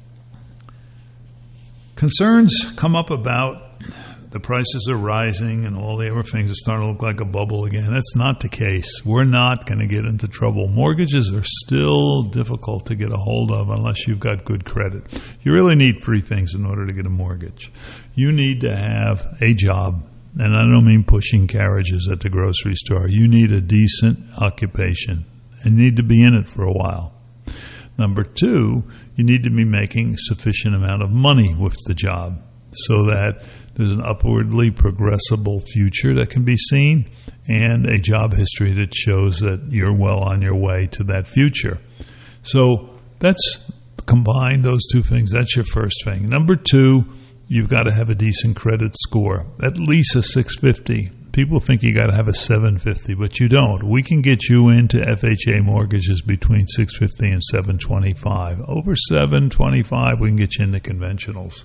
concerns come up about the prices are rising and all the other things are starting to look like a bubble again. That's not the case. We're not going to get into trouble. Mortgages are still difficult to get a hold of unless you've got good credit. You really need three things in order to get a mortgage. You need to have a job. And I don't mean pushing carriages at the grocery store. You need a decent occupation and need to be in it for a while. Number two, you need to be making sufficient amount of money with the job so that there's an upwardly progressible future that can be seen and a job history that shows that you're well on your way to that future. So that's combine those two things. That's your first thing. Number two, you've got to have a decent credit score, at least a six fifty. People think you got to have a seven fifty, but you don't. We can get you into F H A mortgages between six fifty and seven twenty-five. Over seven twenty-five, we can get you into conventionals.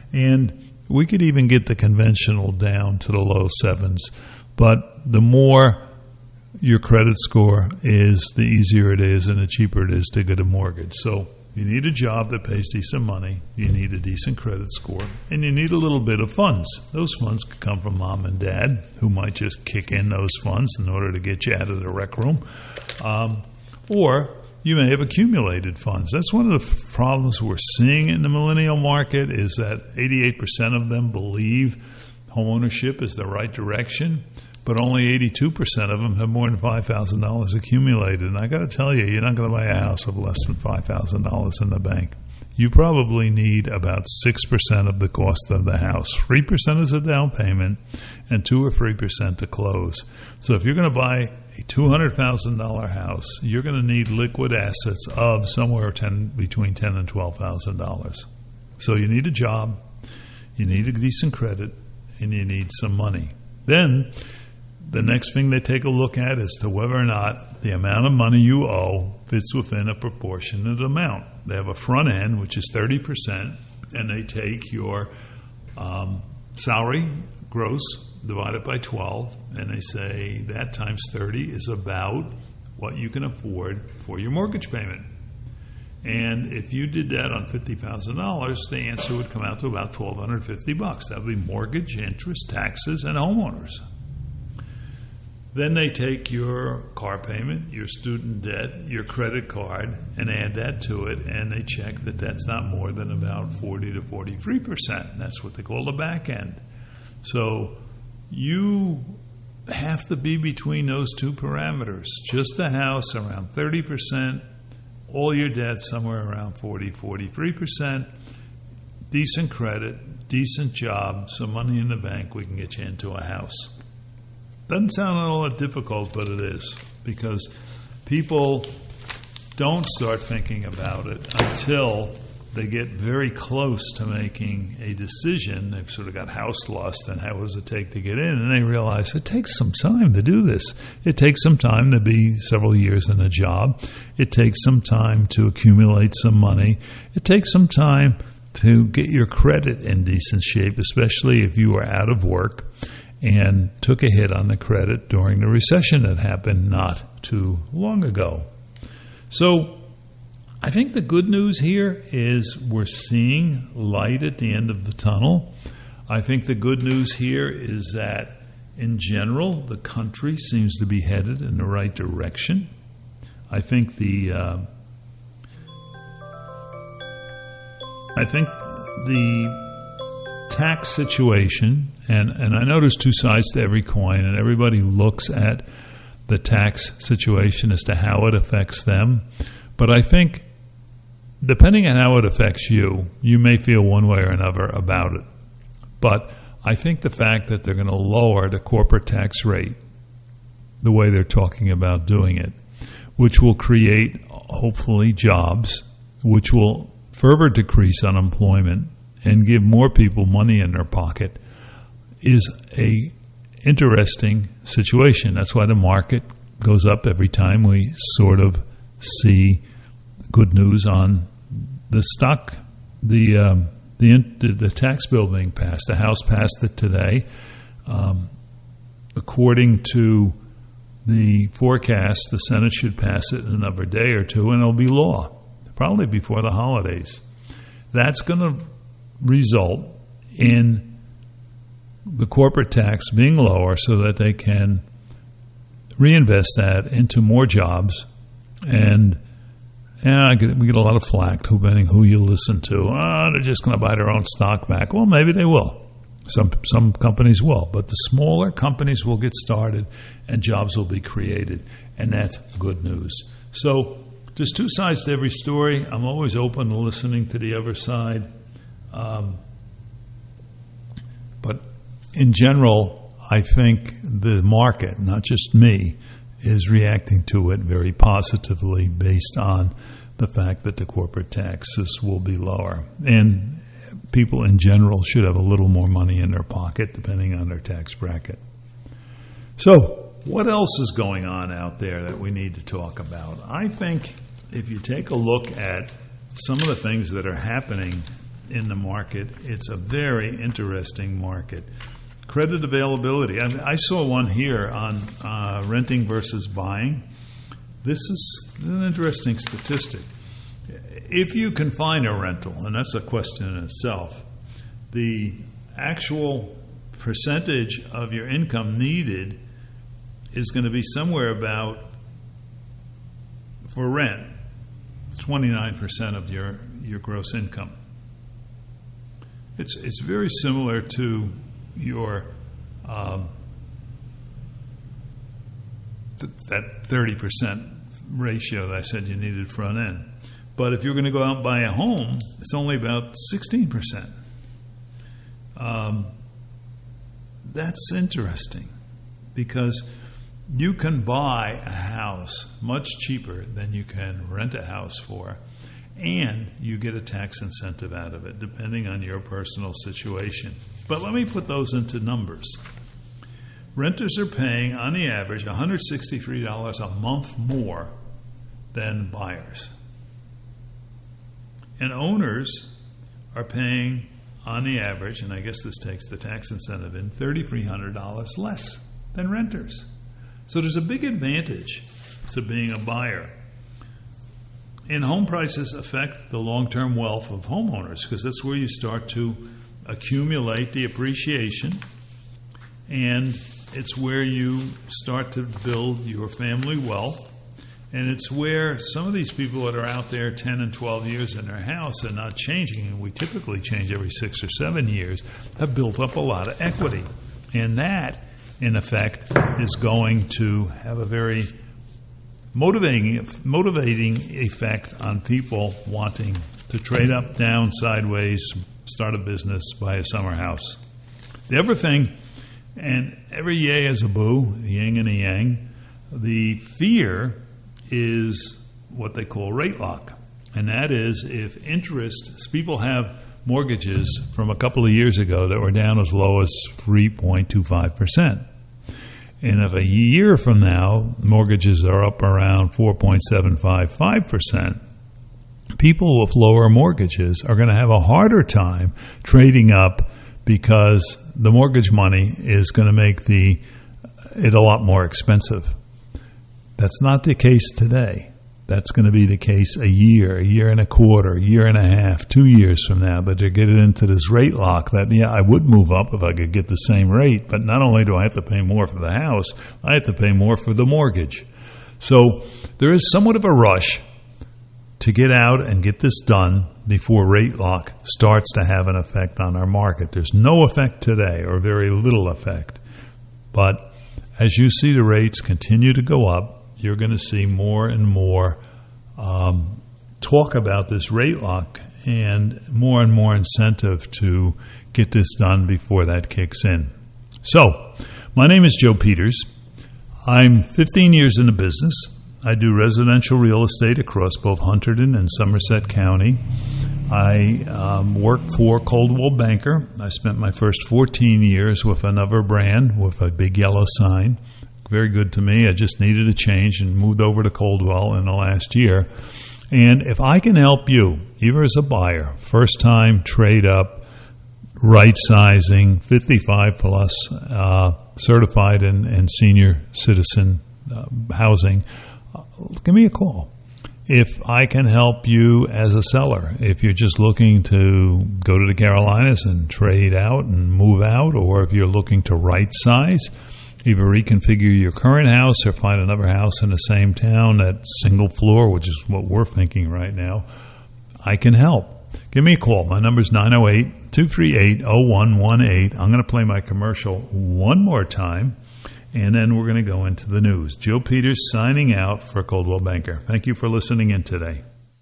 And we could even get the conventional down to the low sevens. But the more your credit score is, the easier it is and the cheaper it is to get a mortgage. So you need a job that pays decent money, you need a decent credit score, and you need a little bit of funds. Those funds could come from mom and dad, who might just kick in those funds in order to get you out of the rec room. Um, or you may have accumulated funds. That's one of the problems we're seeing in the millennial market is that eighty-eight percent of them believe homeownership is the right direction, but only eighty-two percent of them have more than five thousand dollars accumulated. And I got to tell you, you're not going to buy a house with less than five thousand dollars in the bank. You probably need about six percent of the cost of the house. three percent is a down payment and two or three percent to close. So if you're going to buy a two hundred thousand dollars house, you're going to need liquid assets of somewhere ten, between ten thousand dollars and twelve thousand dollars. So you need a job, you need a decent credit, and you need some money. Then the next thing they take a look at is to whether or not the amount of money you owe fits within a proportionate amount. They have a front end, which is thirty percent, and they take your um, salary, gross, divided by twelve, and they say that times thirty is about what you can afford for your mortgage payment. And if you did that on fifty thousand dollars, the answer would come out to about twelve hundred fifty bucks. That would be mortgage, interest, taxes, and homeowners. Then they take your car payment, your student debt, your credit card, and add that to it, and they check that that's not more than about forty to forty-three percent. That's what they call the back end. So you have to be between those two parameters. Just a house around thirty percent, all your debt somewhere around forty, forty-three percent, decent credit, decent job, some money in the bank, we can get you into a house. Doesn't sound all that difficult, but it is, because people don't start thinking about it until they get very close to making a decision. They've sort of got house lust, and how does it take to get in? And they realize it takes some time to do this. It takes some time to be several years in a job. It takes some time to accumulate some money. It takes some time to get your credit in decent shape, especially if you are out of work and took a hit on the credit during the recession that happened not too long ago. So I think the good news here is we're seeing light at the end of the tunnel. I think the good news here is that in general, the country seems to be headed in the right direction. I think the uh, I think the tax situation, and, and I know there's two sides to every coin, and everybody looks at the tax situation as to how it affects them. But I think depending on how it affects you, you may feel one way or another about it. But I think the fact that they're going to lower the corporate tax rate, the way they're talking about doing it, which will create, hopefully, jobs, which will further decrease unemployment and give more people money in their pocket, is a interesting situation. That's why the market goes up every time we sort of see good news on the stock, the um, the, the tax bill being passed. The House passed it today. Um, according to the forecast, the Senate should pass it in another day or two, and it'll be law, probably before the holidays. That's going to result in the corporate tax being lower so that they can reinvest that into more jobs. And, and I get, we get a lot of flack, depending who you listen to. Oh, they're just going to buy their own stock back. Well, maybe they will. Some some companies will. But the smaller companies will get started and jobs will be created. And that's good news. So there's two sides to every story. I'm always open to listening to the other side. Um, but in general, I think the market, not just me, is reacting to it very positively based on the fact that the corporate taxes will be lower. And people in general should have a little more money in their pocket, depending on their tax bracket. So what else is going on out there that we need to talk about? I think if you take a look at some of the things that are happening in the market, it's a very interesting market. Credit availability. I, mean, I saw one here on uh, renting versus buying. This is an interesting statistic. If you can find a rental, and that's a question in itself, the actual percentage of your income needed is going to be somewhere about, for rent, twenty-nine percent of your, your gross income. It's it's very similar to your um, th- that thirty percent ratio that I said you needed front end. But if you're going to go out and buy a home, it's only about sixteen percent. Um, that's interesting because you can buy a house much cheaper than you can rent a house for, and you get a tax incentive out of it, depending on your personal situation. But let me put those into numbers. Renters are paying, on the average, one hundred sixty-three dollars a month more than buyers. And owners are paying, on the average, and I guess this takes the tax incentive in, three thousand three hundred dollars less than renters. So there's a big advantage to being a buyer. And home prices affect the long-term wealth of homeowners because that's where you start to accumulate the appreciation, and it's where you start to build your family wealth, and it's where some of these people that are out there ten and twelve years in their house and not changing, and we typically change every six or seven years, have built up a lot of equity. And that, in effect, is going to have a very motivating motivating effect on people wanting to trade up, down, sideways, start a business, buy a summer house. The other thing, and every yay has a boo, the yin and the yang, the fear is what they call rate lock. And that is if interest, people have mortgages from a couple of years ago that were down as low as three point two five percent. And if a year from now, mortgages are up around four point seven five five percent, people with lower mortgages are going to have a harder time trading up because the mortgage money is going to make the it a lot more expensive. That's not the case today. That's going to be the case a year, a year and a quarter, a year and a half, two years from now. But they're getting into this rate lock that, yeah, I would move up if I could get the same rate. But not only do I have to pay more for the house, I have to pay more for the mortgage. So there is somewhat of a rush to get out and get this done before rate lock starts to have an effect on our market. There's no effect today, or very little effect. But as you see the rates continue to go up, you're going to see more and more um, talk about this rate lock and more and more incentive to get this done before that kicks in. So, my name is Joe Peters. I'm fifteen years in the business. I do residential real estate across both Hunterdon and Somerset County. I um, work for Coldwell Banker. I spent my first fourteen years with another brand with a big yellow sign. Very good to me. I just needed a change and moved over to Coldwell in the last year. And if I can help you, either as a buyer, first time, trade up, right sizing, fifty-five plus, uh, certified and, and senior citizen uh, housing, uh, give me a call. If I can help you as a seller, if you're just looking to go to the Carolinas and trade out and move out, or if you're looking to right size, either reconfigure your current house or find another house in the same town at single floor, which is what we're thinking right now, I can help. Give me a call. My number is nine oh eight, two three eight, oh one one eight. I'm going to play my commercial one more time, and then we're going to go into the news. Joe Peters signing out for Coldwell Banker. Thank you for listening in today.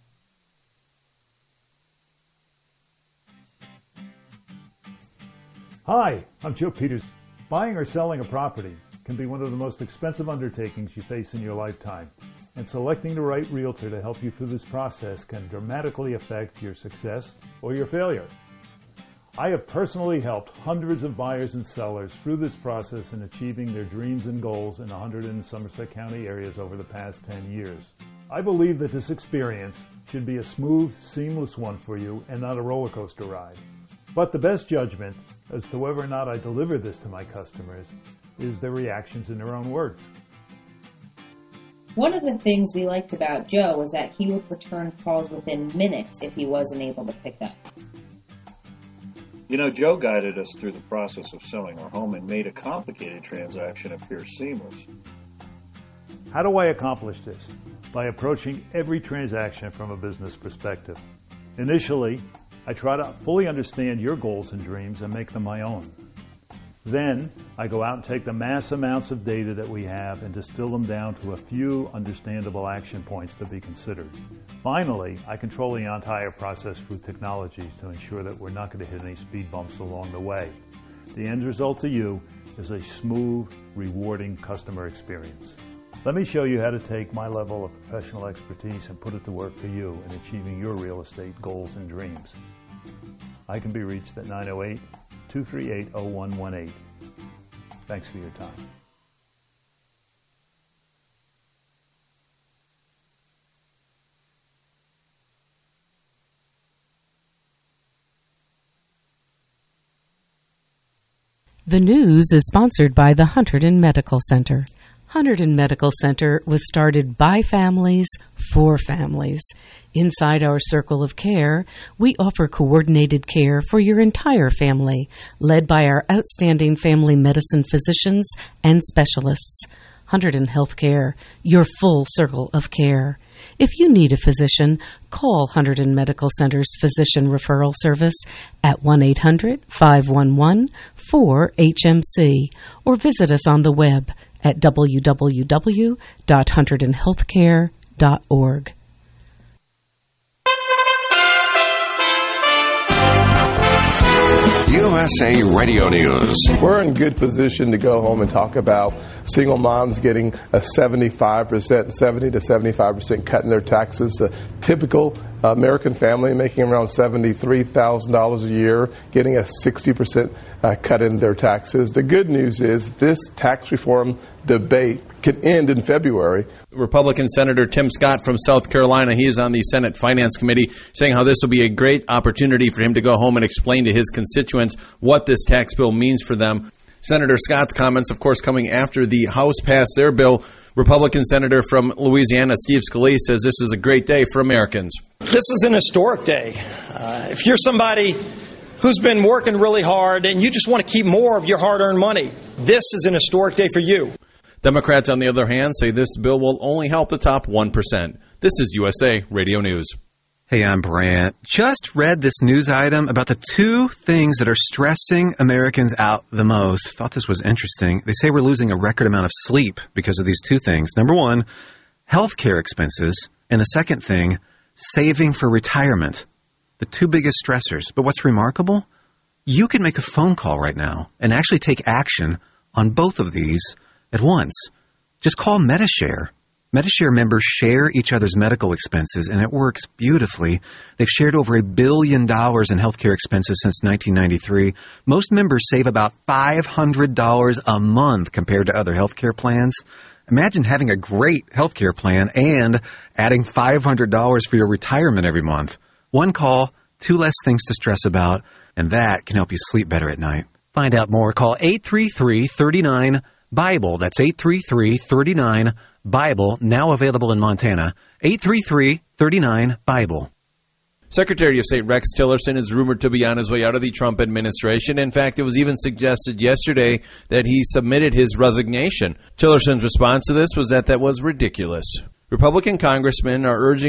Hi, I'm Joe Peters. Buying or selling a property can be one of the most expensive undertakings you face in your lifetime, and selecting the right realtor to help you through this process can dramatically affect your success or your failure. I have personally helped hundreds of buyers and sellers through this process in achieving their dreams and goals in the Hunterdon and Somerset County areas over the past ten years. I believe that this experience should be a smooth, seamless one for you and not a roller coaster ride. But the best judgment as to whether or not I deliver this to my customers is their reactions in their own words. One of the things we liked about Joe was that he would return calls within minutes if he wasn't able to pick up. You know, Joe guided us through the process of selling our home and made a complicated transaction appear seamless. How do I accomplish this? By approaching every transaction from a business perspective. Initially, I try to fully understand your goals and dreams and make them my own. Then, I go out and take the mass amounts of data that we have and distill them down to a few understandable action points to be considered. Finally, I control the entire process through technologies to ensure that we're not going to hit any speed bumps along the way. The end result to you is a smooth, rewarding customer experience. Let me show you how to take my level of professional expertise and put it to work for you in achieving your real estate goals and dreams. I can be reached at nine oh eight, two three eight, oh one one eight. Thanks for your time. The news is sponsored by the Hunterdon Medical Center. Hunterdon Medical Center was started by families for families. Inside our circle of care, we offer coordinated care for your entire family, led by our outstanding family medicine physicians and specialists. Hunterdon Healthcare, your full circle of care. If you need a physician, call Hunterdon Medical Center's Physician Referral Service at one eight hundred, five one one, four H M C or visit us on the web at w w w dot hunterdon healthcare dot org. U S A Radio News. We're in good position to go home and talk about single moms getting a seventy-five percent, seventy to seventy-five percent cut in their taxes. A typical American family making around seventy-three thousand dollars a year getting a sixty percent uh, cut in their taxes. The good news is this tax reform debate can end in February. Republican Senator Tim Scott from South Carolina, he is on the Senate Finance Committee, saying how this will be a great opportunity for him to go home and explain to his constituents what this tax bill means for them. Senator Scott's comments, of course, coming after the House passed their bill. Republican Senator from Louisiana, Steve Scalise, says this is a great day for Americans. This is an historic day. Uh, if you're somebody who's been working really hard and you just want to keep more of your hard-earned money, this is an historic day for you. Democrats, on the other hand, say this bill will only help the top one percent. This is U S A Radio News. Hey, I'm Brant. Just read this news item about the two things that are stressing Americans out the most. Thought this was interesting. They say we're losing a record amount of sleep because of these two things. Number one, healthcare expenses. And the second thing, saving for retirement. The two biggest stressors. But what's remarkable? You can make a phone call right now and actually take action on both of these at once. Just call Medi-Share. Medi-Share members share each other's medical expenses, and it works beautifully. They've shared over a billion dollars in healthcare expenses since nineteen ninety-three. Most members save about five hundred dollars a month compared to other healthcare plans. Imagine having a great healthcare plan and adding five hundred dollars for your retirement every month. One call, two less things to stress about, and that can help you sleep better at night. Find out more. Call eight three three, three nine, BIBLE. That's eight three three, three nine, BIBLE, now available in Montana. eight three three, three nine, BIBLE. Secretary of State Rex Tillerson is rumored to be on his way out of the Trump administration. In fact, it was even suggested yesterday that he submitted his resignation. Tillerson's response to this was that that was ridiculous. Republican congressmen are urging